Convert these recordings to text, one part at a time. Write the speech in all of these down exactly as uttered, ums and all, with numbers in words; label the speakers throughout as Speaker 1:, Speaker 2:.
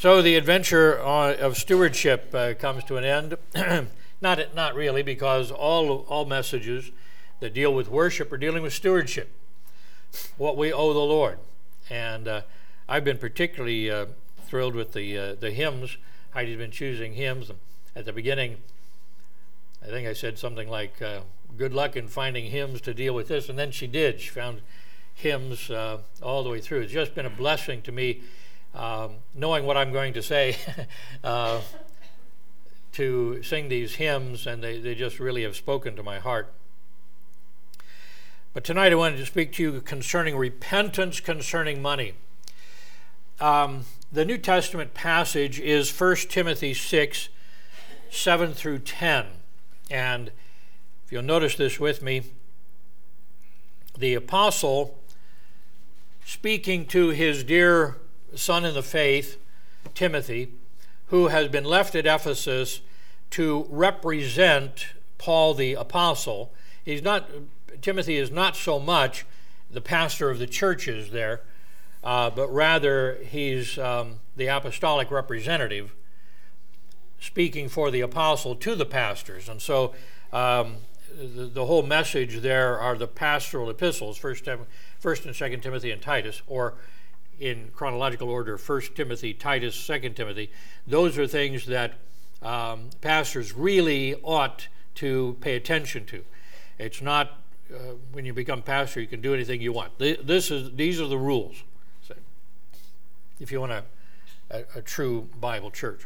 Speaker 1: So the adventure uh, of stewardship uh, comes to an end. not not really, because all all messages that deal with worship are dealing with stewardship, what we owe the Lord. And uh, I've been particularly uh, thrilled with the uh, the hymns. Heidi's been choosing hymns. At the beginning, I think I said something like, uh, good luck in finding hymns to deal with this, and then she did. She found hymns uh, all the way through. It's just been a blessing to me, um, knowing what I'm going to say, uh, to sing these hymns, and they, they just really have spoken to my heart. But tonight I wanted to speak to you concerning repentance concerning money. Um, the New Testament passage is First Timothy six, seven through ten. And if you'll notice this with me, the apostle, speaking to his dear son in the faith, Timothy, who has been left at Ephesus to represent Paul the apostle. He's not, Timothy is not so much the pastor of the churches there, uh, but rather he's um, the apostolic representative speaking for the apostle to the pastors. And so um, the, the whole message there are the pastoral epistles, First, First and Second Timothy and Titus, or in chronological order, First Timothy, Titus, Second Timothy. Those are things that um, pastors really ought to pay attention to. It's not uh, when you become pastor you can do anything you want. This is these are the rules, so, if you want a, a, a true Bible church.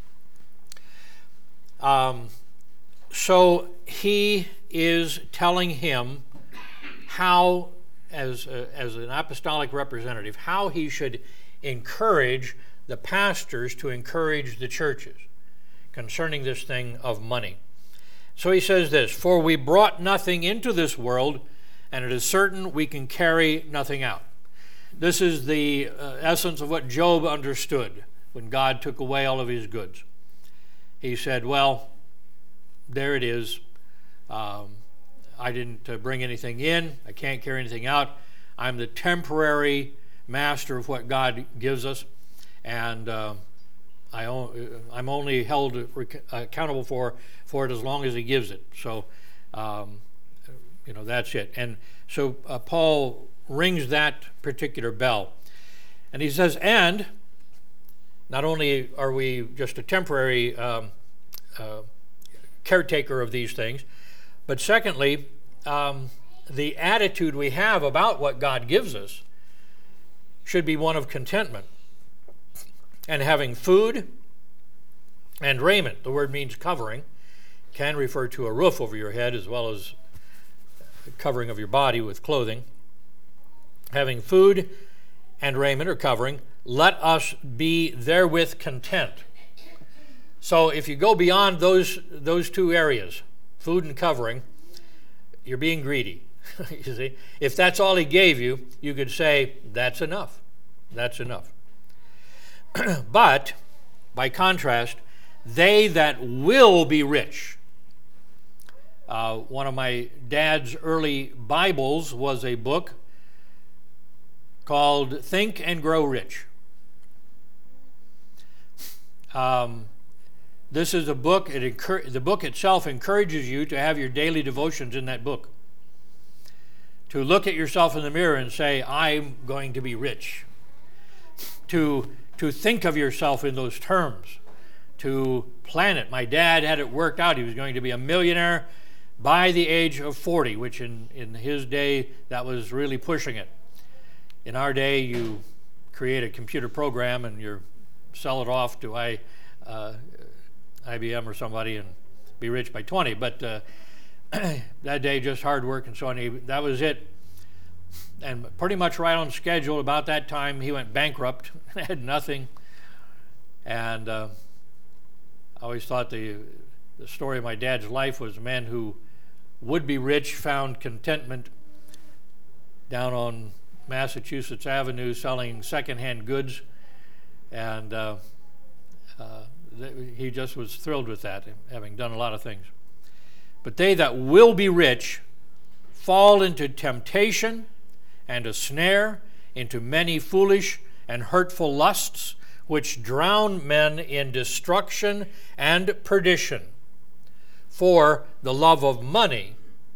Speaker 1: Um, so he is telling him how, as a, as an apostolic representative, how he should encourage the pastors to encourage the churches concerning this thing of money. So he says this, "For we brought nothing into this world, and it is certain we can carry nothing out." This is the uh, essence of what Job understood when God took away all of his goods. He said, well, there it is. Um, I didn't uh, bring anything in. I can't carry anything out. I'm the temporary master of what God gives us, and uh, I o- I'm only held rec- accountable for, for it as long as he gives it. So, um, you know, that's it. And so uh, Paul rings that particular bell. And he says, and not only are we just a temporary um, uh, caretaker of these things, but secondly, um, the attitude we have about what God gives us should be one of contentment and having food and raiment. The word means covering. Can refer to a roof over your head as well as covering of your body with clothing. Having food and raiment or covering, let us be therewith content. So if you go beyond those those two areas, food and covering, you're being greedy. You see, if that's all he gave you, you could say that's enough. That's enough. But by contrast, they that will be rich. Uh, one of my dad's early Bibles was a book called Think and Grow Rich. Um, this is a book, it encur- the book itself encourages you to have your daily devotions in that book. To look at yourself in the mirror and say, I'm going to be rich. To, to think of yourself in those terms. To plan it. My dad had it worked out. He was going to be a millionaire by the age of forty, which in, in his day, that was really pushing it. In our day, you create a computer program and you sell it off to I, uh, I B M or somebody and be rich by twenty. But uh, that day, just hard work and so on. He, that was it. And pretty much right on schedule. About that time, he went bankrupt, had nothing. And uh, I always thought the the story of my dad's life was a man who would be rich, found contentment down on Massachusetts Avenue selling secondhand goods, and uh, uh, th- he just was thrilled with that, having done a lot of things. But they that will be rich fall into temptation and a snare, into many foolish and hurtful lusts, which drown men in destruction and perdition. For the love of money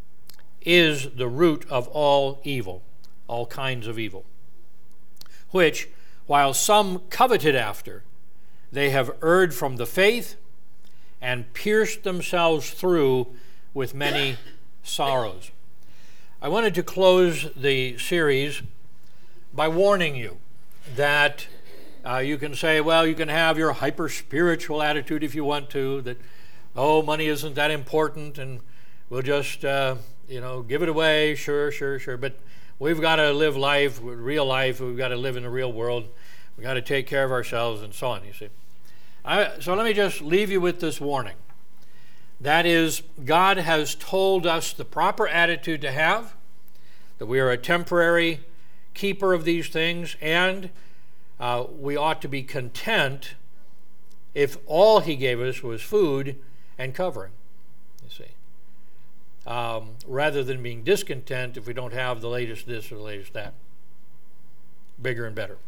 Speaker 1: is the root of all evil, all kinds of evil, which, while some coveted after, they have erred from the faith and pierced themselves through with many sorrows. I wanted to close the series by warning you that uh, you can say, well, you can have your hyper-spiritual attitude if you want to, that, oh, money isn't that important, and we'll just, uh, you know, give it away, sure, sure, sure. But we've got to live life, real life. We've got to live in the real world. We've got to take care of ourselves and so on, you see. I, so let me just leave you with this warning. That is, God has told us the proper attitude to have, that we are a temporary keeper of these things, and uh, we ought to be content if all he gave us was food and covering, you see, um, rather than being discontent if we don't have the latest this or the latest that, bigger and better.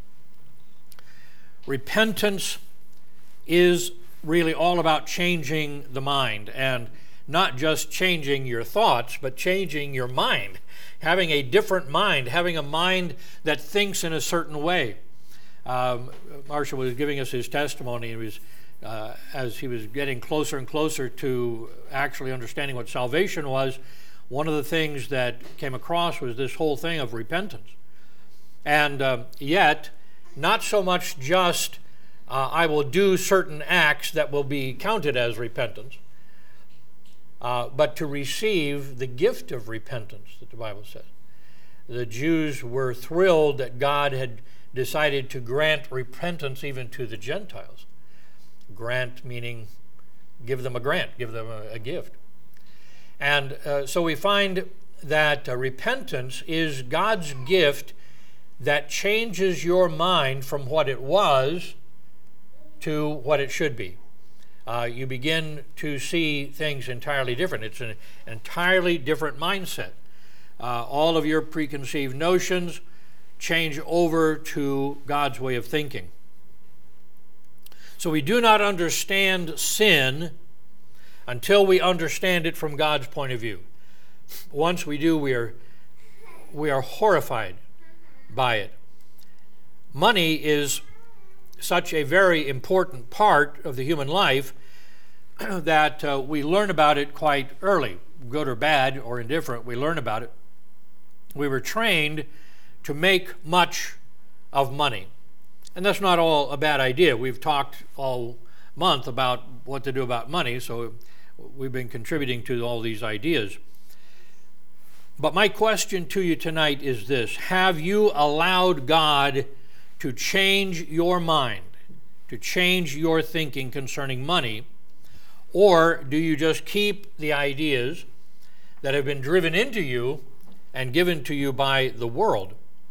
Speaker 1: Repentance is really all about changing the mind, and not just changing your thoughts, but changing your mind, having a different mind, having a mind that thinks in a certain way. Um, Marshall was giving us his testimony, and he was, uh, as he was getting closer and closer to actually understanding what salvation was, one of the things that came across was this whole thing of repentance. And um, yet, not so much just Uh, I will do certain acts that will be counted as repentance, uh, but to receive the gift of repentance that the Bible says. The Jews were thrilled that God had decided to grant repentance even to the Gentiles. Grant meaning give them a grant, give them a, a gift. And uh, so we find that uh, repentance is God's gift that changes your mind from what it was to what it should be. Uh, you begin to see things entirely different. It's an entirely different mindset. Uh, all of your preconceived notions change over to God's way of thinking. So we do not understand sin until we understand it from God's point of view. Once we do, we are, we are horrified by it. Money is such a very important part of the human life that uh, we learn about it quite early, good or bad or indifferent, we learn about it. We were trained to make much of money. And that's not all a bad idea. We've talked all month about what to do about money, so we've been contributing to all these ideas. But my question to you tonight is this: have you allowed God to change your mind, to change your thinking concerning money, or do you just keep the ideas that have been driven into you and given to you by the world?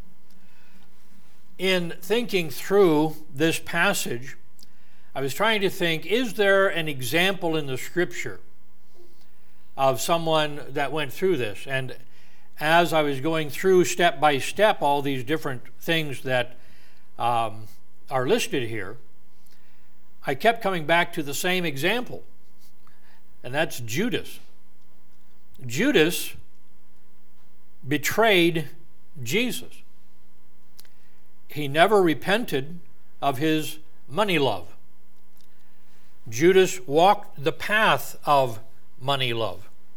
Speaker 1: In thinking through this passage, I was trying to think, is there an example in the Scripture of someone that went through this? And as I was going through step by step all these different things that Um, are listed here, I kept coming back to the same example, and that's Judas. Judas betrayed Jesus. He never repented of his money love. Judas walked the path of money love.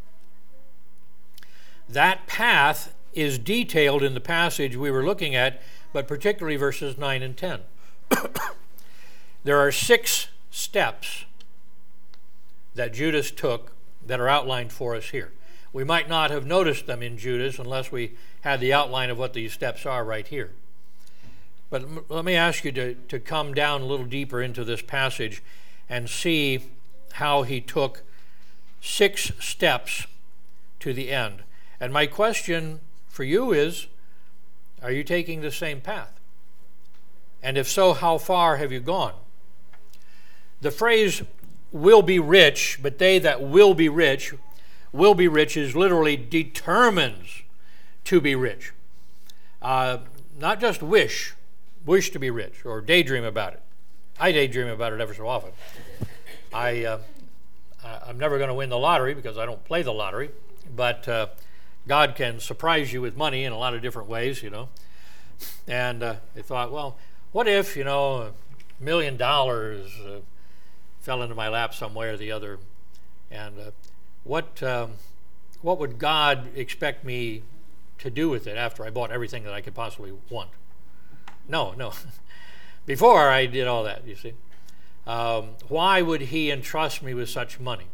Speaker 1: That path is detailed in the passage we were looking at, but particularly verses nine and ten. There are six steps that Judas took that are outlined for us here. We might not have noticed them in Judas unless we had the outline of what these steps are right here. But let me ask you to, to come down a little deeper into this passage and see how he took six steps to the end. And my question for you is, are you taking the same path? And if so, how far have you gone? The phrase will be rich, but they that will be rich, will be rich is literally determines to be rich. Uh, not just wish, wish to be rich or daydream about it. I daydream about it ever so often. I, uh, I'm never going to win the lottery because I don't play the lottery, but uh, God can surprise you with money in a lot of different ways, you know. And uh, I thought, well, what if, you know, a million dollars uh, fell into my lap some way or the other, and uh, what um, what would God expect me to do with it after I bought everything that I could possibly want? No, no. Before I did all that, you see. Um, why would he entrust me with such money?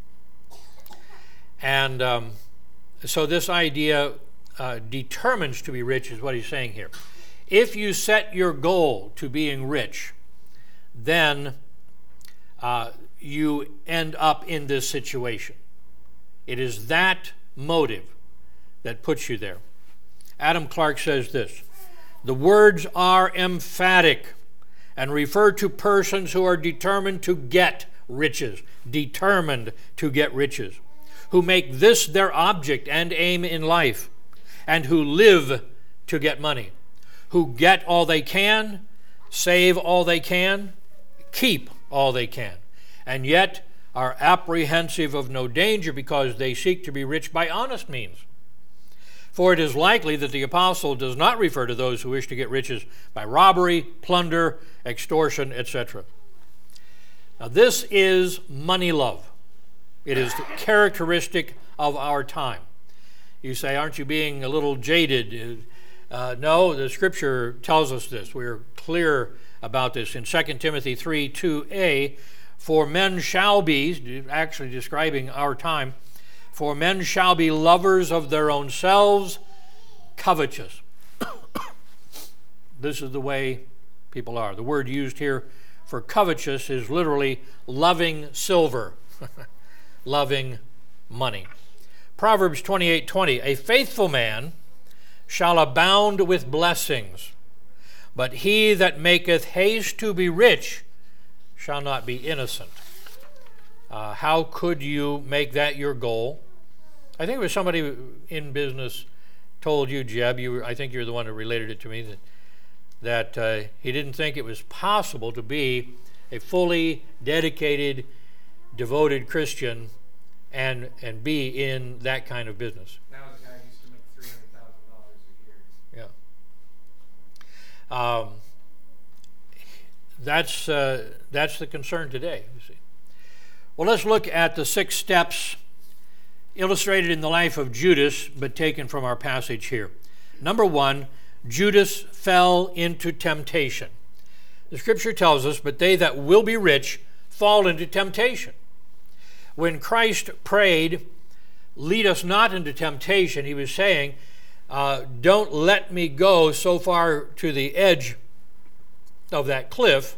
Speaker 1: And um, so this idea uh, determines to be rich is what he's saying here. If you set your goal to being rich, then uh, you end up in this situation. It is that motive that puts you there. Adam Clark says this: the words are emphatic and refer to persons who are determined to get riches, determined to get riches, who make this their object and aim in life, and who live to get money, who get all they can, save all they can, keep all they can, and yet are apprehensive of no danger because they seek to be rich by honest means. For it is likely that the apostle does not refer to those who wish to get riches by robbery, plunder, extortion, et cetera. Now this is money love. It is characteristic of our time. You say, aren't you being a little jaded? Uh, no, the scripture tells us this. We're clear about this in Second Timothy three two a. For men shall be, actually describing our time, for men shall be lovers of their own selves, covetous. This is the way people are. The word used here for covetous is literally loving silver, loving money. Proverbs twenty-eight twenty, a faithful man shall abound with blessings, but he that maketh haste to be rich shall not be innocent. Uh, how could you make that your goal? I think it was somebody in business told you, Jeb, you were, I think you're the one who related it to me, that, that uh, he didn't think it was possible to be a fully dedicated, devoted Christian and and be in that kind of business.
Speaker 2: That was a guy who used to make three hundred thousand dollars a year.
Speaker 1: Yeah. Um, that's, uh, that's the concern today, you see. Well, let's look at the six steps illustrated in the life of Judas, but taken from our passage here. Number one, Judas fell into temptation. The scripture tells us, but they that will be rich fall into temptation. When Christ prayed, lead us not into temptation, he was saying, uh, don't let me go so far to the edge of that cliff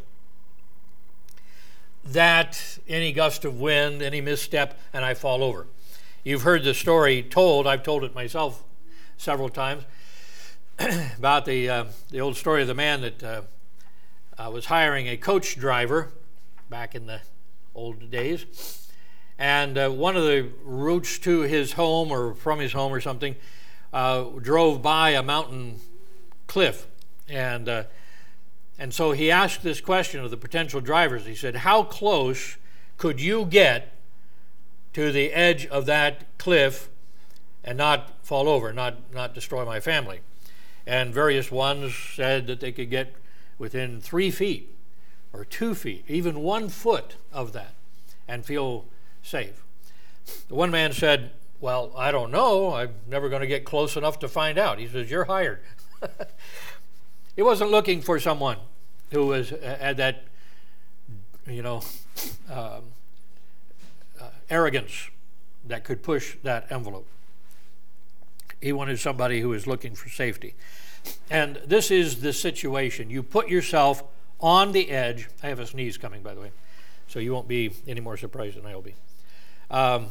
Speaker 1: that any gust of wind, any misstep, and I fall over. You've heard the story told, I've told it myself several times, about the uh, the old story of the man that uh, uh, was hiring a coach driver back in the old days. And uh, one of the routes to his home or from his home or something uh, drove by a mountain cliff. And uh, and so he asked this question of the potential drivers. He said, how close could you get to the edge of that cliff and not fall over, not, not destroy my family? And various ones said that they could get within three feet or two feet, even one foot of that, and feel safe. The one man said, well, I don't know. I'm never going to get close enough to find out. He says, you're hired. He wasn't looking for someone who was had that, you know, um, uh, arrogance that could push that envelope. He wanted somebody who was looking for safety. And this is the situation. You put yourself on the edge. I have a sneeze coming, by the way, so you won't be any more surprised than I will be. Um,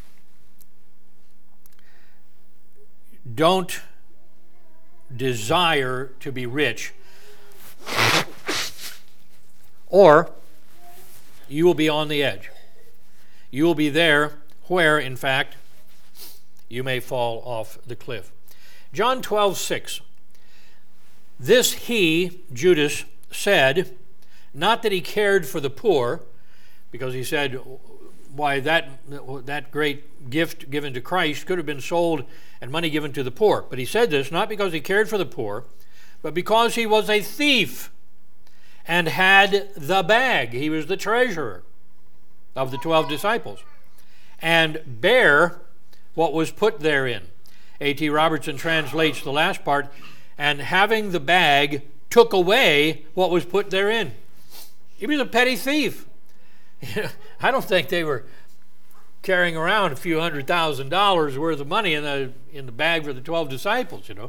Speaker 1: don't desire to be rich, or you will be on the edge. You will be there where, in fact, you may fall off the cliff. John twelve six. This he, Judas, said, Not that he cared for the poor, because he said, why, that, that great gift given to Christ could have been sold and money given to the poor. But he said this not because he cared for the poor, but because he was a thief and had the bag. He was the treasurer of the twelve disciples, and bear what was put therein. A T Robertson translates the last part, and having the bag took away what was put therein. He was a petty thief. I don't think they were carrying around a few hundred thousand dollars worth of money in the in the bag for the twelve disciples, you know.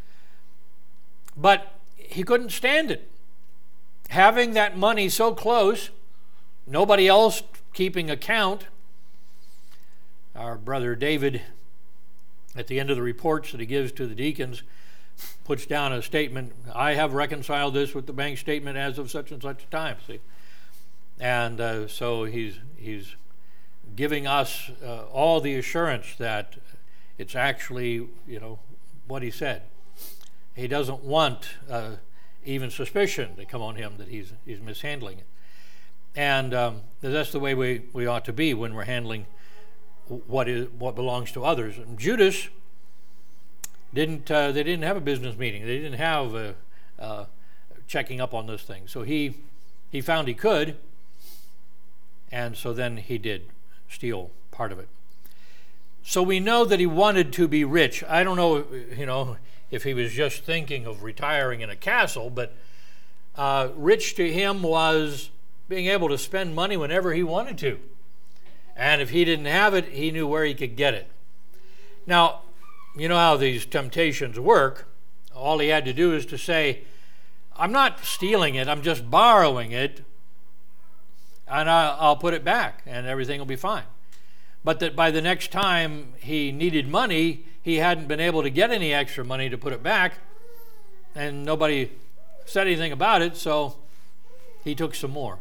Speaker 1: But he couldn't stand it. Having that money so close, nobody else keeping account. Our brother David, at the end of the reports that he gives to the deacons, puts down a statement, I have reconciled this with the bank statement as of such and such a time, see. And uh, so he's he's giving us uh, all the assurance that it's actually, you know, what he said. He doesn't want uh, even suspicion to come on him that he's he's mishandling it. And um, that's the way we, we ought to be when we're handling what is what belongs to others. And Judas didn't uh, they didn't have a business meeting. They didn't have a, uh, checking up on this thing. So he he found he could, and so then he did steal part of it. So we know that he wanted to be rich. I don't know, you know, if he was just thinking of retiring in a castle, but uh, rich to him was being able to spend money whenever he wanted to. And if he didn't have it, he knew where he could get it. Now, you know how these temptations work. All he had to do is to say, I'm not stealing it, I'm just borrowing it, and I'll put it back, and everything will be fine. But that by the next time he needed money, he hadn't been able to get any extra money to put it back, and nobody said anything about it, so he took some more.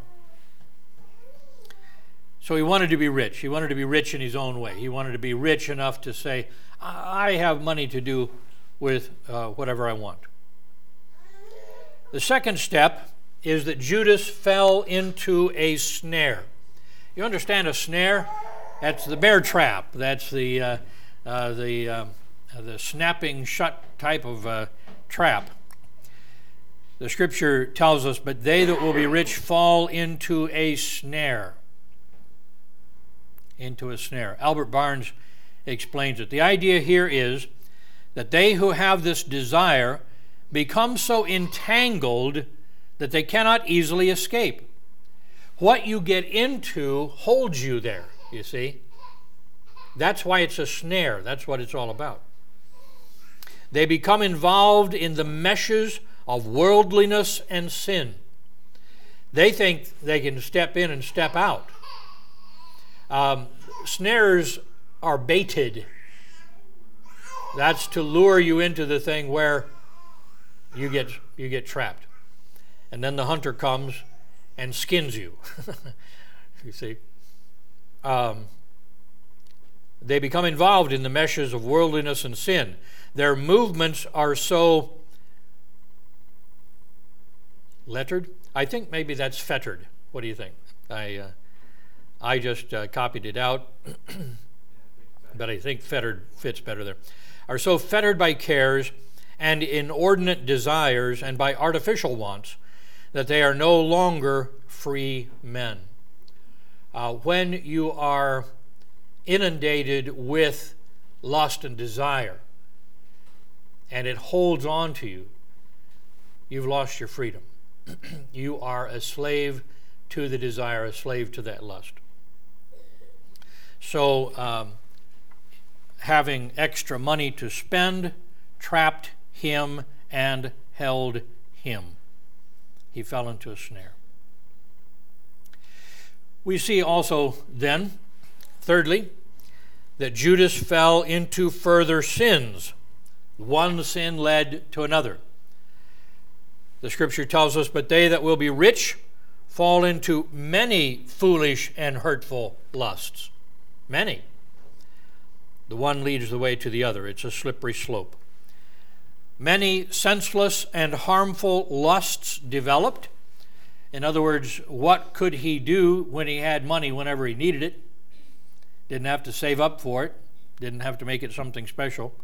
Speaker 1: So he wanted to be rich. He wanted to be rich in his own way. He wanted to be rich enough to say, I have money to do with uh, whatever I want. The second step is that Judas fell into a snare. You understand a snare? That's the bear trap. That's the uh, uh, the uh, the snapping shut type of uh, trap. The scripture tells us, but they that will be rich fall into a snare. Into a snare. Albert Barnes explains it. The idea here is that they who have this desire become so entangled that they cannot easily escape. What you get into holds you there, you see. That's why it's a snare. That's what it's all about. They become involved in the meshes of worldliness and sin. They think they can step in and step out. Um, snares are baited. That's to lure you into the thing where you get you get trapped. And then the hunter comes and skins you. You see. Um, they become involved in the meshes of worldliness and sin. Their movements are so lettered. I think maybe that's fettered. What do you think? I uh, I just uh, copied it out, but I think fettered fits better there. Are so fettered by cares and inordinate desires and by artificial wants that they are no longer free men. Uh, when you are inundated with lust and desire, and it holds on to you, you've lost your freedom. You are a slave to the desire, a slave to that lust. So um, having extra money to spend trapped him and held him. He fell into a snare. We see also then, thirdly, that Judas fell into further sins. One sin led to another. The scripture tells us, but they that will be rich fall into many foolish and hurtful lusts. Many. The one leads the way to the other. It's a slippery slope. Many senseless and harmful lusts developed, In other words, what could he do when he had money whenever he needed it? Didn't have to save up for it. Didn't have to make it something special.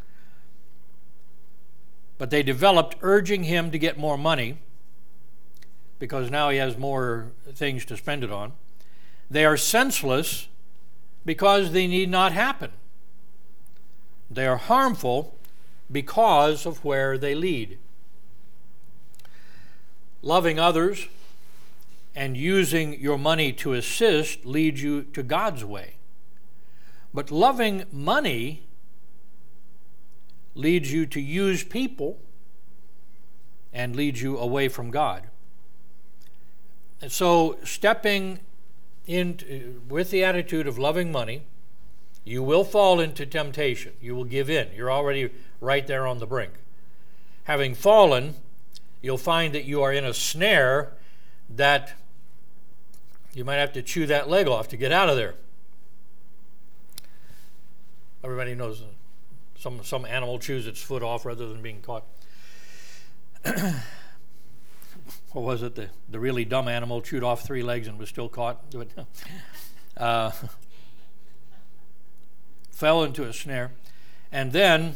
Speaker 1: But they developed urging him to get more money because now he has more things to spend it on. They are senseless because they need not happen. They are harmful because of where they lead. Loving others and using your money to assist leads you to God's way. But loving money leads you to use people and leads you away from God. And so stepping in with the attitude of loving money, you will fall into temptation. You will give in. You're already right there on the brink. Having fallen, you'll find that you are in a snare that you might have to chew that leg off to get out of there. Everybody knows some, some animal chews its foot off rather than being caught. What was it? The, the really dumb animal chewed off three legs and was still caught. Uh, fell into a snare. And then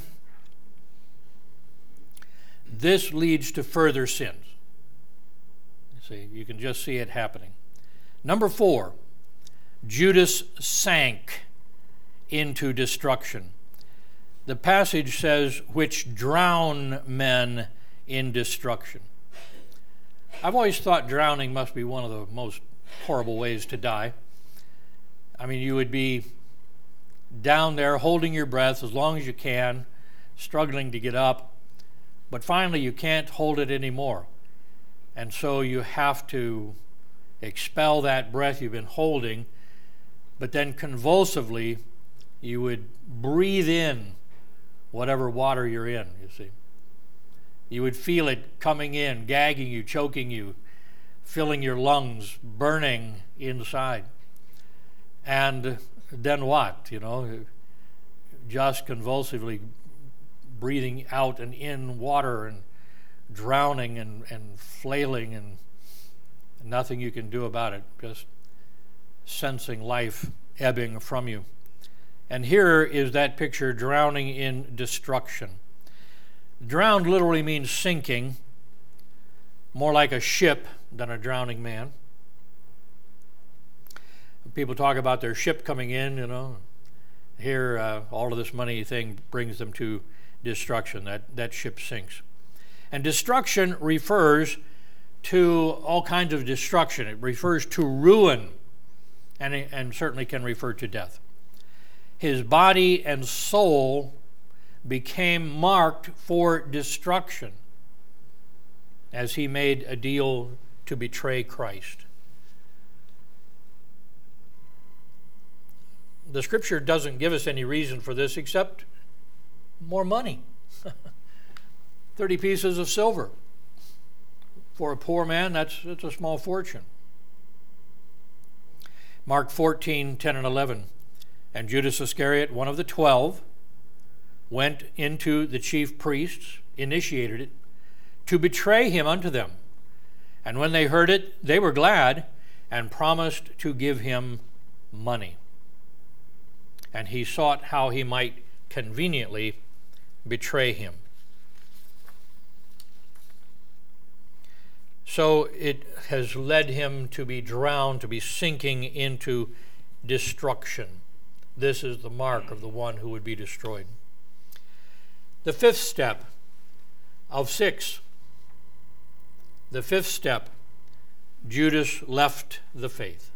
Speaker 1: this leads to further sins. You see, you can just see it happening. Number four, Judas sank into destruction. The passage says, which drown men in destruction. I've always thought drowning must be one of the most horrible ways to die. I mean, you would be down there holding your breath as long as you can, struggling to get up, but finally you can't hold it anymore. And so you have to expel that breath you've been holding, but then convulsively you would breathe in whatever water you're in, you see. You would feel it coming in, gagging you, choking you, filling your lungs, burning inside. And then what, you know? Just convulsively breathing out and in water and drowning and, and flailing and nothing you can do about it, just sensing life ebbing from you. And here is that picture, drowning in destruction. Drowned literally means sinking, more like a ship than a drowning man. People talk about their ship coming in, you know. Here, uh, all of this money thing brings them to destruction. That, that ship sinks. And destruction refers to all kinds of destruction. It refers to ruin, and, and certainly can refer to death. His body and soul became marked for destruction as he made a deal to betray Christ. The scripture doesn't give us any reason for this except more money. thirty pieces of silver. For a poor man, that's, that's a small fortune. Mark fourteen, ten and eleven. And Judas Iscariot, one of the twelve, went into the chief priests, initiated it, to betray him unto them. And when they heard it, they were glad and promised to give him money. And he sought how he might conveniently betray him. So it has led him to be drowned, to be sinking into destruction. This is the mark of the one who would be destroyed. The fifth step of six. The fifth step, Judas left the faith.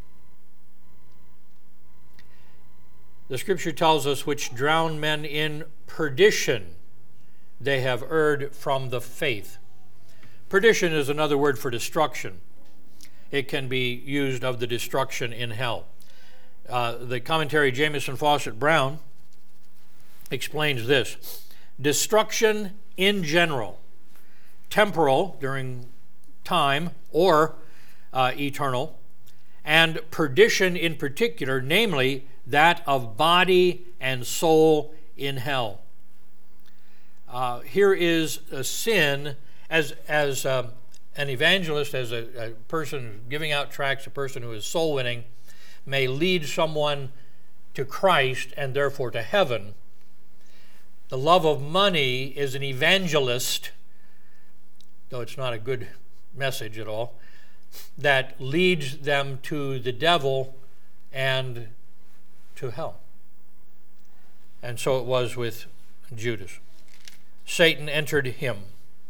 Speaker 1: The scripture tells us, which drown men in perdition, they have erred from the faith. Perdition is another word for destruction. It can be used of the destruction in hell. Uh, the commentary Jamieson Fawcett Brown explains this. Destruction in general, temporal during time or uh, eternal, and perdition in particular, namely that of body and soul in hell. Uh, here is a sin as as uh, an evangelist, as a, a person giving out tracts, a person who is soul winning, may lead someone to Christ and therefore to heaven. The love of money is an evangelist, though it's not a good message at all, that leads them to the devil and to hell. And so it was with Judas. Satan entered him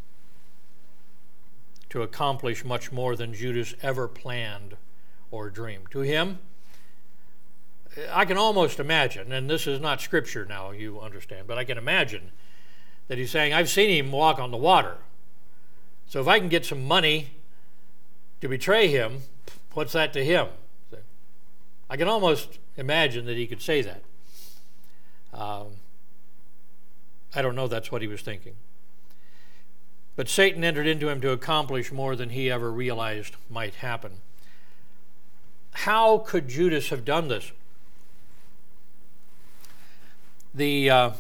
Speaker 1: to accomplish much more than Judas ever planned or dreamed. To him, I can almost imagine, and this is not scripture now, you understand, but I can imagine that he's saying, I've seen him walk on the water. So if I can get some money to betray him, what's that to him? I can almost imagine that he could say that. Um, I don't know that's what he was thinking. But Satan entered into him to accomplish more than he ever realized might happen. How could Judas have done this? The, uh,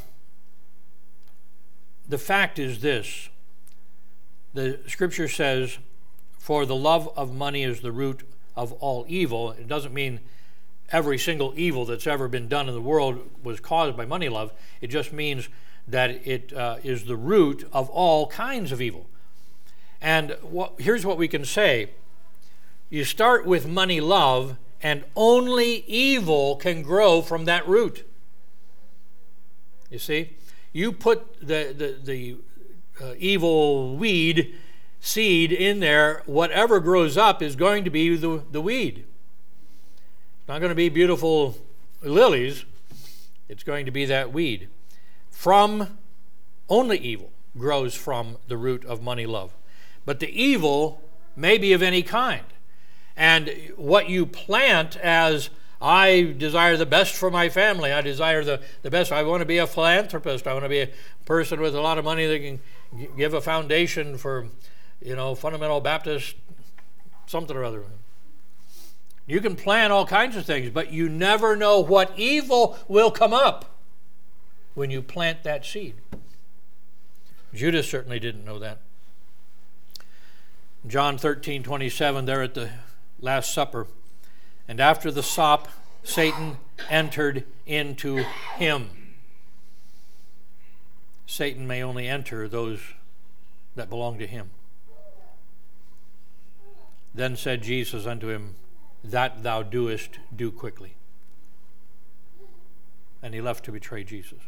Speaker 1: the fact is this. The scripture says, for the love of money is the root of all evil. It doesn't mean every single evil that's ever been done in the world was caused by money love. It just means that it uh, is the root of all kinds of evil. And what, here's what we can say. You start with money love, and only evil can grow from that root. You see? You put the, the, the uh, evil weed seed in there, whatever grows up is going to be the, the weed. It's not going to be beautiful lilies. It's going to be that weed. From only evil grows from the root of money love. But the evil may be of any kind. And what you plant as, I desire the best for my family, I desire the, the best, I want to be a philanthropist, I want to be a person with a lot of money that can give a foundation for, you know, fundamental Baptist something or other. You can plan all kinds of things, but you never know what evil will come up when you plant that seed. Judas certainly didn't know that. John thirteen twenty-seven, there at the Last Supper, and after the sop, Satan entered into him. Satan may only enter those that belong to him. Then said Jesus unto him, that thou doest, do quickly. And he left to betray Jesus.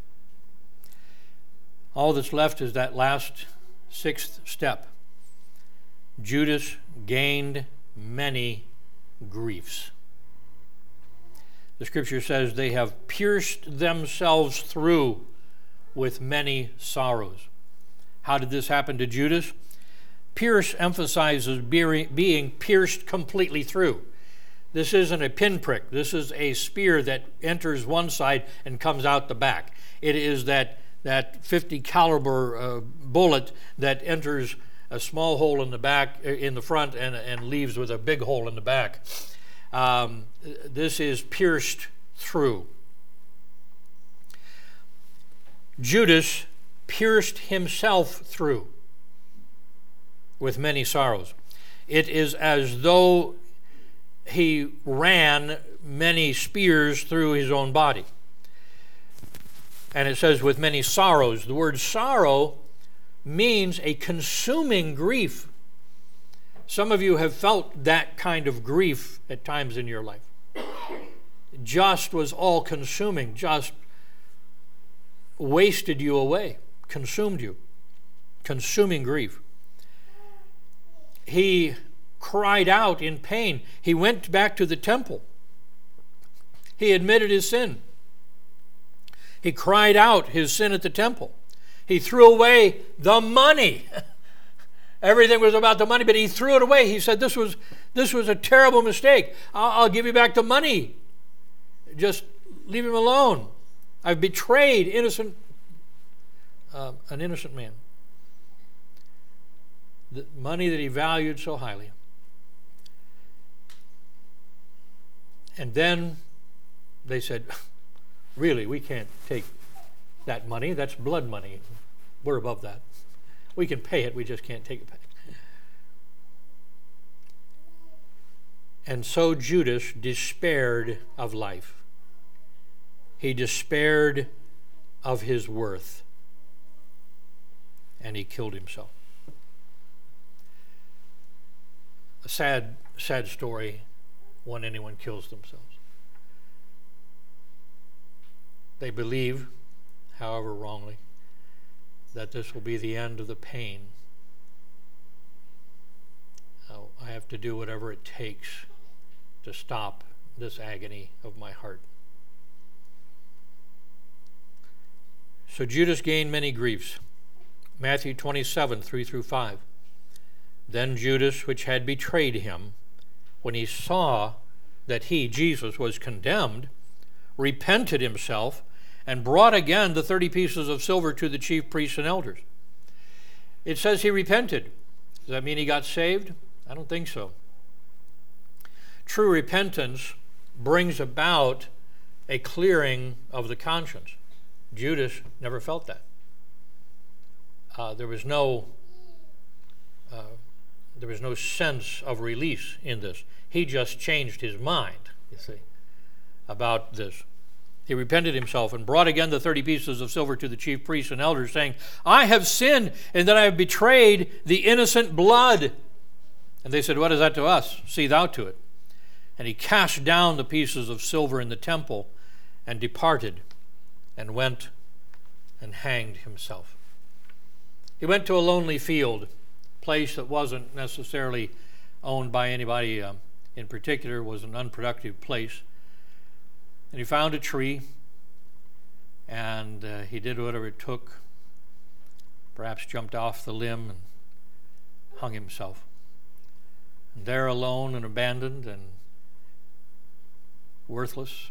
Speaker 1: All that's left is that last sixth step. Judas gained many griefs. The scripture says they have pierced themselves through with many sorrows. How did this happen to Judas? Pierce emphasizes being pierced completely through. This isn't a pinprick. This is a spear that enters one side and comes out the back. It is that, that fifty caliber uh, bullet that enters a small hole in the back, in the front, and, and leaves with a big hole in the back. Um, this is pierced through. Judas pierced himself through with many sorrows. It is as though he ran many spears through his own body. And it says with many sorrows. The word sorrow means a consuming grief. Some of you have felt that kind of grief at times in your life. Just was all consuming, just wasted you away, consumed you. Consuming grief. He cried out in pain. He went back to the temple. He admitted his sin. He cried out his sin at the temple. He threw away the money. Everything was about the money, but he threw it away. He said, this was, this was a terrible mistake. I'll, I'll give you back the money. Just leave him alone. I've betrayed innocent, uh, an innocent man. The money that he valued so highly. And then they said, really, we can't take that money. That's blood money. We're above that. We can pay it, we just can't take it back. And so Judas despaired of life. He despaired of his worth. And he killed himself. A sad, sad story when anyone kills themselves. They believe, however wrongly, that this will be the end of the pain. Oh, I have to do whatever it takes to stop this agony of my heart. So Judas gained many griefs. Matthew twenty-seven, three through five. Then Judas, which had betrayed him, when he saw that he, Jesus, was condemned, repented himself, and brought again the thirty pieces of silver to the chief priests and elders. It says he repented. Does that mean he got saved? I don't think so. True repentance brings about a clearing of the conscience. Judas never felt that. Uh, there was no uh, there was no sense of release in this. He just changed his mind, you see, about this. He repented himself and brought again the thirty pieces of silver to the chief priests and elders, saying, I have sinned in that I have betrayed the innocent blood. And they said, what is that to us? See thou to it. And he cast down the pieces of silver in the temple and departed and went and hanged himself. He went to a lonely field, a place that wasn't necessarily owned by anybody um, in particular, was an unproductive place. And he found a tree, and uh, he did whatever it took, perhaps jumped off the limb and hung himself. And there alone and abandoned and worthless,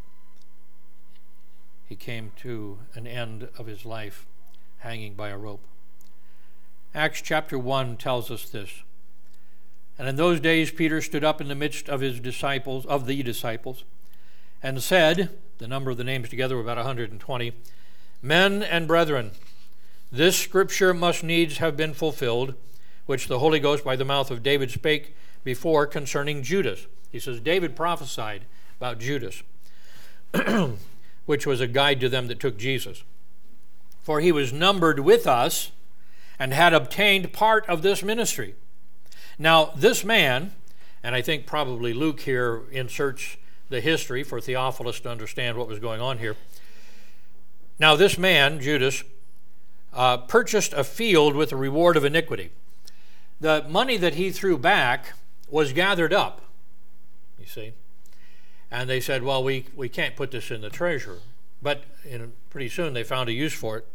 Speaker 1: he came to an end of his life hanging by a rope. Acts chapter one tells us this. And in those days Peter stood up in the midst of his disciples, of the disciples, and said, the number of the names together were about one hundred twenty, Men and brethren, this scripture must needs have been fulfilled, which the Holy Ghost by the mouth of David spake before concerning Judas. He says, David prophesied about Judas, which was a guide to them that took Jesus. For he was numbered with us and had obtained part of this ministry. Now, this man, and I think probably Luke here inserts the history for Theophilus to understand what was going on here. Now, this man, Judas, uh, purchased a field with a reward of iniquity. The money that he threw back was gathered up, you see. And they said, well, we, we can't put this in the treasury. But in, pretty soon they found a use for it.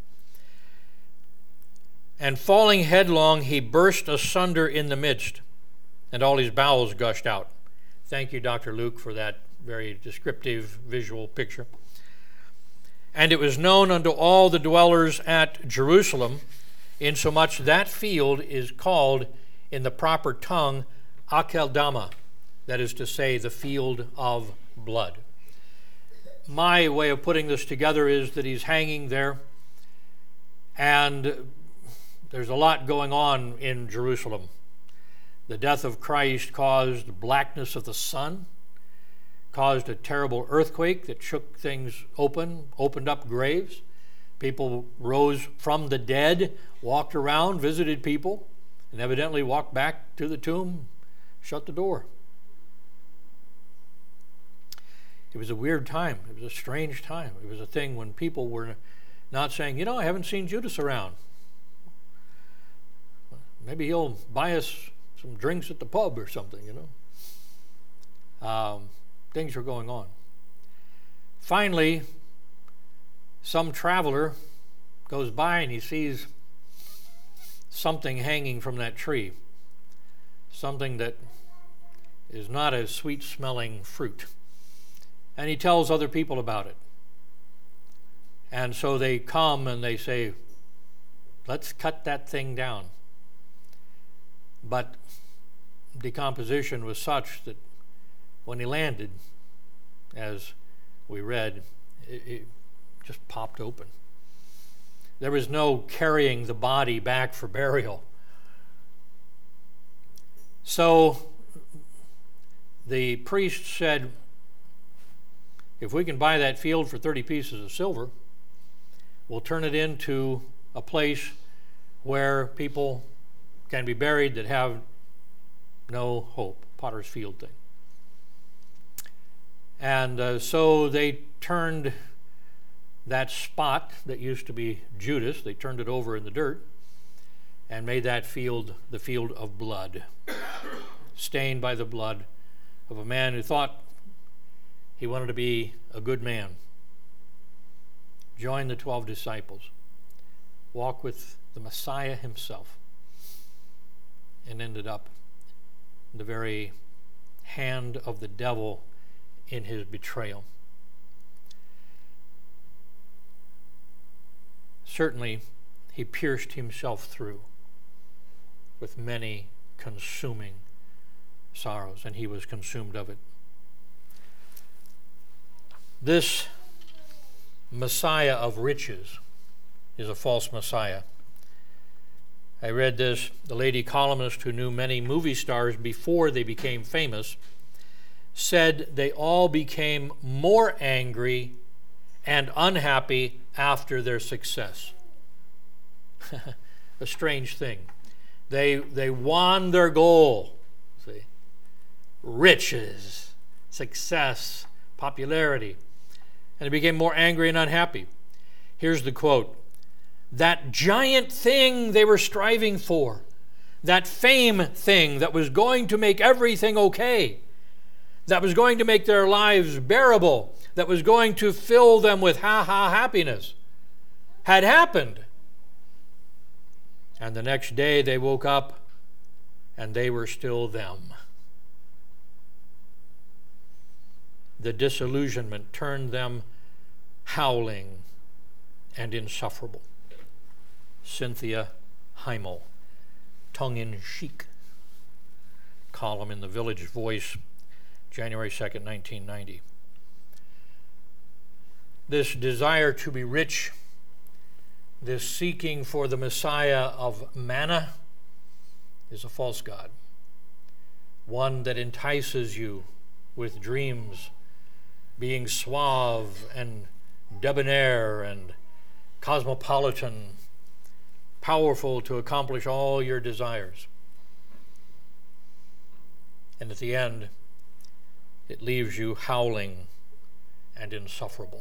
Speaker 1: And falling headlong, he burst asunder in the midst, and all his bowels gushed out. Thank you, Doctor Luke, for that very descriptive visual picture. And it was known unto all the dwellers at Jerusalem, insomuch that field is called in the proper tongue Akeldama, that is to say, the field of blood. My way of putting this together is that he's hanging there, and there's a lot going on in Jerusalem. The death of Christ caused blackness of the sun, caused a terrible earthquake that shook things open, opened up graves. People rose from the dead, walked around, visited people, and evidently walked back to the tomb, shut the door. It was a weird time. It was a strange time. It was a thing when people were not saying, you know, I haven't seen Judas around. Maybe he'll buy us some drinks at the pub or something, you know. Um, things were going on. Finally, some traveler goes by and he sees something hanging from that tree, something that is not a sweet-smelling fruit. And he tells other people about it. And so they come and they say, let's cut that thing down. But decomposition was such that when he landed, as we read, it, it just popped open. There was no carrying the body back for burial. So the priest said, if we can buy that field for thirty pieces of silver, we'll turn it into a place where people can be buried that have no hope. Potter's Field thing. And uh, so they turned that spot that used to be Judas, they turned it over in the dirt and made that field the field of blood, stained by the blood of a man who thought he wanted to be a good man. Join the twelve disciples, walk with the Messiah himself, and ended up in the very hand of the devil in his betrayal. Certainly, he pierced himself through with many consuming sorrows, and he was consumed of it. This Messiah of riches is a false Messiah. I read this, the lady columnist who knew many movie stars before they became famous said they all became more angry and unhappy after their success. A strange thing. They, they won their goal. See? Riches, success, popularity. And they became more angry and unhappy. Here's the quote. That giant thing they were striving for, that fame thing that was going to make everything okay, that was going to make their lives bearable, that was going to fill them with ha-ha happiness, had happened. And the next day they woke up and they were still them. The disillusionment turned them howling and insufferable. Cynthia Heimel, tongue-in-cheek column in the Village Voice, January second, nineteen ninety. This desire to be rich, this seeking for the Messiah of manna, is a false god, one that entices you with dreams, being suave and debonair and cosmopolitan, powerful to accomplish all your desires. And at the end, it leaves you howling and insufferable.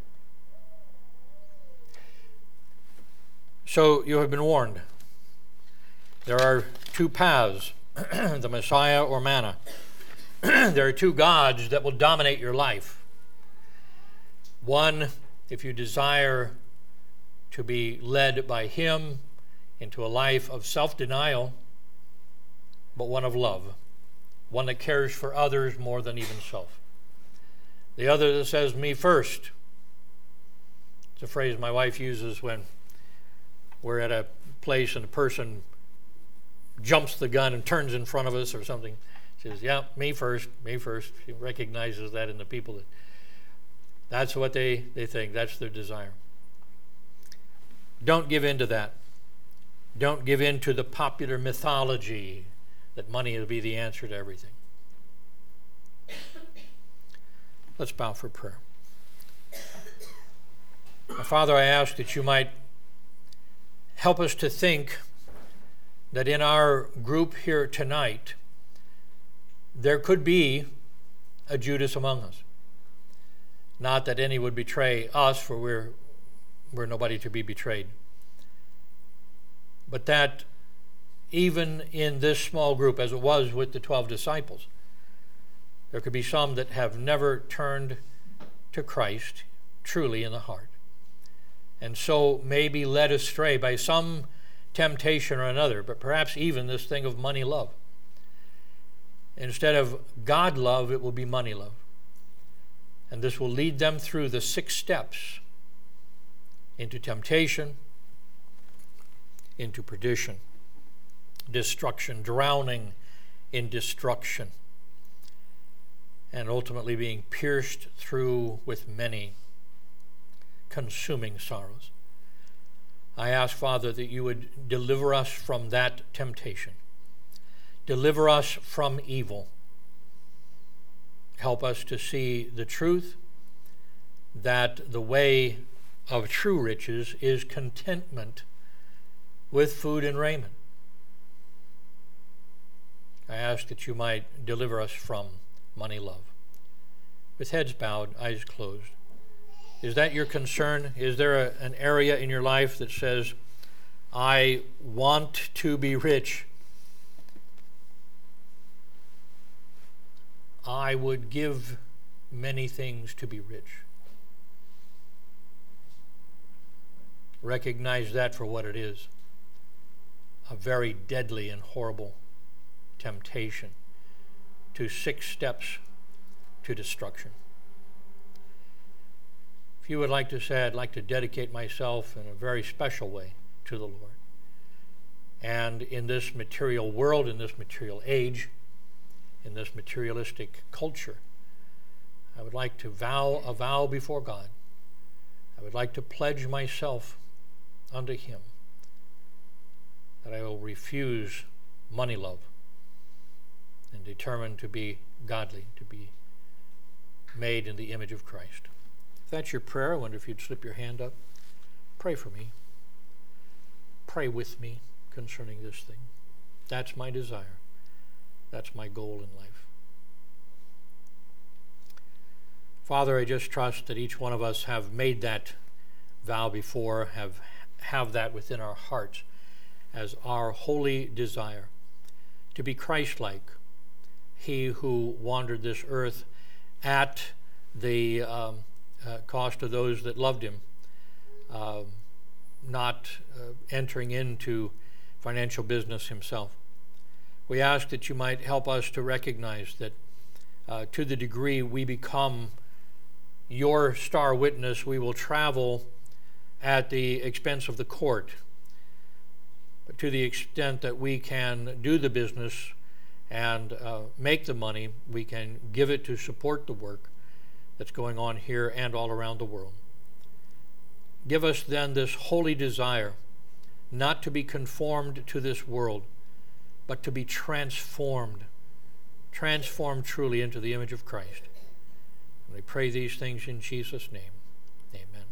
Speaker 1: So you have been warned. There are two paths, the Messiah or manna. There are two gods that will dominate your life. One, if you desire to be led by him into a life of self-denial, but one of love, one that cares for others more than even self. The other that says, me first. It's a phrase my wife uses when we're at a place and a person jumps the gun and turns in front of us or something. She says, yeah, me first, me first. She recognizes that in the people that that's what they, they think, that's their desire. Don't give in to that. Don't give in to the popular mythology that money will be the answer to everything. Let's bow for prayer. Father, I ask that you might help us to think that in our group here tonight, there could be a Judas among us. Not that any would betray us, for we're, we're nobody to be betrayed. But that even in this small group, as it was with the twelve disciples, there could be some that have never turned to Christ truly in the heart, and so may be led astray by some temptation or another, but perhaps even this thing of money love. Instead of God love, it will be money love. And this will lead them through the six steps into temptation, into perdition, destruction, drowning in destruction, and ultimately being pierced through with many consuming sorrows. I ask, Father, that you would deliver us from that temptation. Deliver us from evil. help us to see the truth that the way of true riches is contentment with food and raiment. I ask that you might deliver us from money love. With heads bowed, eyes closed. Is that your concern? Is there a, an area in your life that says, I want to be rich? I would give many things to be rich. Recognize that for what it is. A very deadly and horrible temptation to six steps to destruction. If you would like to say, I'd like to dedicate myself in a very special way to the Lord. And in this material world, in this material age, in this materialistic culture, I would like to vow a vow before God. I would like to pledge myself unto Him that I will refuse money love and determine to be godly, to be made in the image of Christ. If that's your prayer, I wonder if you'd slip your hand up. Pray for me. Pray with me concerning this thing. That's my desire. That's my goal in life. Father, I just trust that each one of us have made that vow before, have have that within our hearts as our holy desire to be Christ-like. He who wandered this earth at the um, uh, cost of those that loved him, uh, not uh, entering into financial business himself. We ask that you might help us to recognize that uh, to the degree we become your star witness, we will travel at the expense of the court. But to the extent that we can do the business and uh, make the money, we can give it to support the work that's going on here and all around the world. Give us then this holy desire not to be conformed to this world, but to be transformed, transformed truly into the image of Christ. And we pray these things in Jesus' name. Amen.